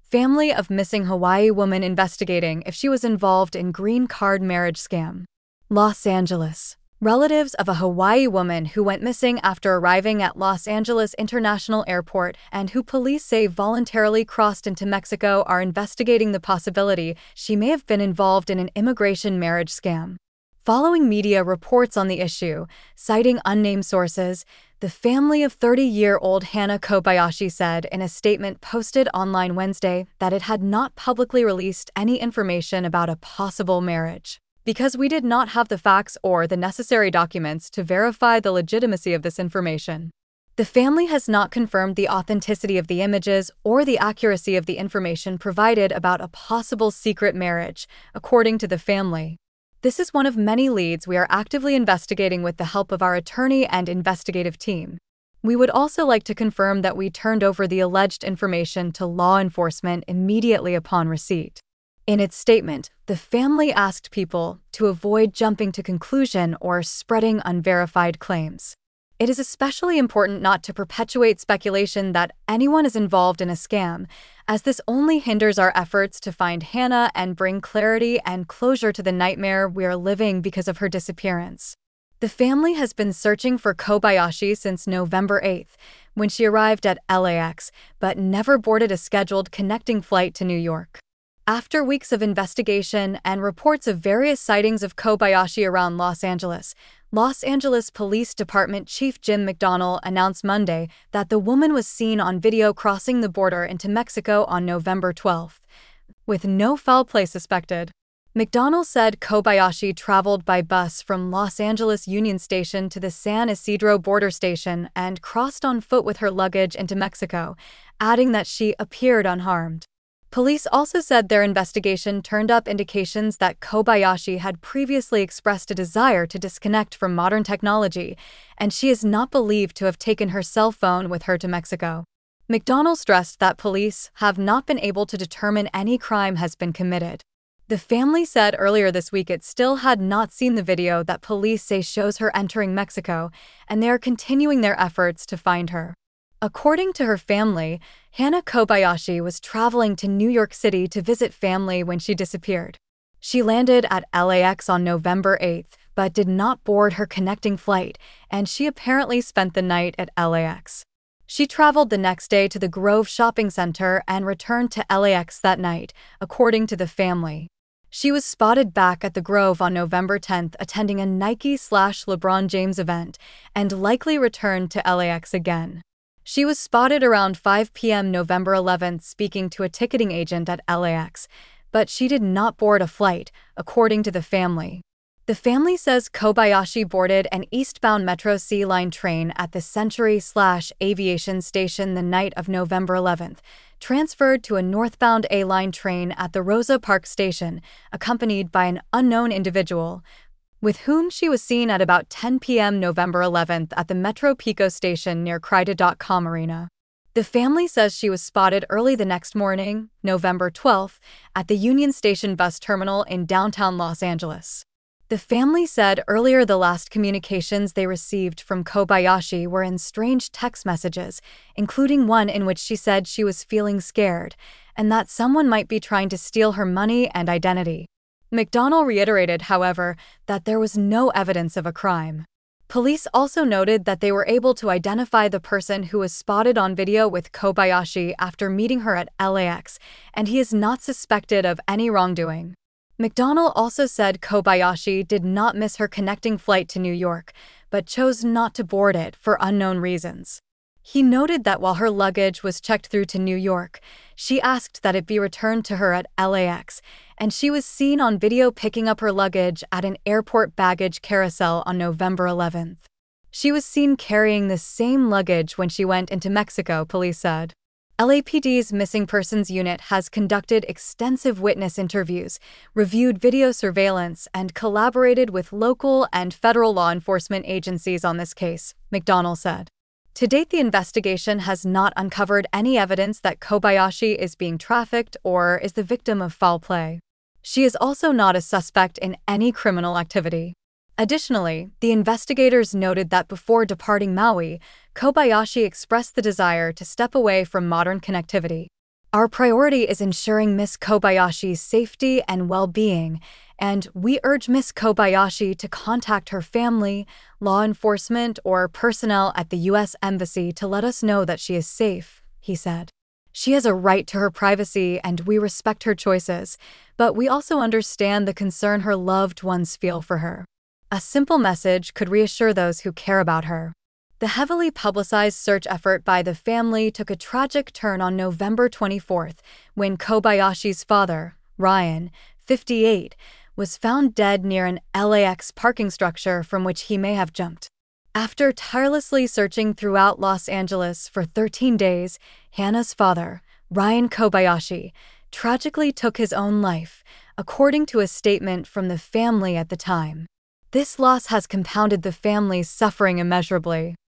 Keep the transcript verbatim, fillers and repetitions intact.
Family of missing Hawaii woman investigating if she was involved in green card marriage scam. Los Angeles. Relatives of a Hawaii woman who went missing after arriving at Los Angeles International Airport and who police say voluntarily crossed into Mexico are investigating the possibility she may have been involved in an immigration marriage scam. Following media reports on the issue, citing unnamed sources, the family of thirty-year-old Hannah Kobayashi said in a statement posted online Wednesday that it had not publicly released any information about a possible marriage, because we did not have the facts or the necessary documents to verify the legitimacy of this information. The family has not confirmed the authenticity of the images or the accuracy of the information provided about a possible secret marriage, according to the family. This is one of many leads we are actively investigating with the help of our attorney and investigative team. We would also like to confirm that we turned over the alleged information to law enforcement immediately upon receipt. In its statement, the family asked people to avoid jumping to conclusion or spreading unverified claims. It is especially important not to perpetuate speculation that anyone is involved in a scam, as this only hinders our efforts to find Hannah and bring clarity and closure to the nightmare we are living because of her disappearance. The family has been searching for Kobayashi since November eighth, when she arrived at L A X, but never boarded a scheduled connecting flight to New York. After weeks of investigation and reports of various sightings of Kobayashi around Los Angeles, Los Angeles Police Department Chief Jim McDonnell announced Monday that the woman was seen on video crossing the border into Mexico on November twelfth, with no foul play suspected. McDonnell said Kobayashi traveled by bus from Los Angeles Union Station to the San Isidro border station and crossed on foot with her luggage into Mexico, adding that she appeared unharmed. Police also said their investigation turned up indications that Kobayashi had previously expressed a desire to disconnect from modern technology, and she is not believed to have taken her cell phone with her to Mexico. McDonnell stressed that police have not been able to determine any crime has been committed. The family said earlier this week it still had not seen the video that police say shows her entering Mexico, and they are continuing their efforts to find her. According to her family, Hannah Kobayashi was traveling to New York City to visit family when she disappeared. She landed at L A X on November eighth, but did not board her connecting flight, and she apparently spent the night at L A X. She traveled the next day to the Grove Shopping Center and returned to L A X that night, according to the family. She was spotted back at the Grove on November tenth attending a Nike-slash-LeBron James event, and likely returned to L A X again. She was spotted around five p m November eleventh speaking to a ticketing agent at L A X, but she did not board a flight, according to the family. The family says Kobayashi boarded an eastbound Metro C line train at the Century-slash-Aviation Station the night of November eleventh, transferred to a northbound A-line train at the Rosa Parks Station, accompanied by an unknown individual, with whom she was seen at about ten p m November eleventh at the Metro Pico station near Crida dot com Arena. The family says she was spotted early the next morning, November twelfth, at the Union Station bus terminal in downtown Los Angeles. The family said earlier the last communications they received from Kobayashi were in strange text messages, including one in which she said she was feeling scared and that someone might be trying to steal her money and identity. McDonnell reiterated, however, that there was no evidence of a crime. Police also noted that they were able to identify the person who was spotted on video with Kobayashi after meeting her at L A X, and he is not suspected of any wrongdoing. McDonnell also said Kobayashi did not miss her connecting flight to New York, but chose not to board it for unknown reasons. He noted that while her luggage was checked through to New York, she asked that it be returned to her at L A X, and she was seen on video picking up her luggage at an airport baggage carousel on November eleventh. She was seen carrying the same luggage when she went into Mexico, police said. L A P D's Missing Persons Unit has conducted extensive witness interviews, reviewed video surveillance, and collaborated with local and federal law enforcement agencies on this case, McDonnell said. To date, the investigation has not uncovered any evidence that Kobayashi is being trafficked or is the victim of foul play. She is also not a suspect in any criminal activity. Additionally, the investigators noted that before departing Maui, Kobayashi expressed the desire to step away from modern connectivity. Our priority is ensuring Miss Kobayashi's safety and well-being, and we urge Miss Kobayashi to contact her family, law enforcement, or personnel at the U S Embassy to let us know that she is safe," he said. "She has a right to her privacy and we respect her choices, but we also understand the concern her loved ones feel for her." A simple message could reassure those who care about her. The heavily publicized search effort by the family took a tragic turn on November twenty-fourth when Kobayashi's father, Ryan, fifty-eight, was found dead near an L A X parking structure from which he may have jumped. After tirelessly searching throughout Los Angeles for thirteen days, Hannah's father, Ryan Kobayashi, tragically took his own life, according to a statement from the family at the time. This loss has compounded the family's suffering immeasurably.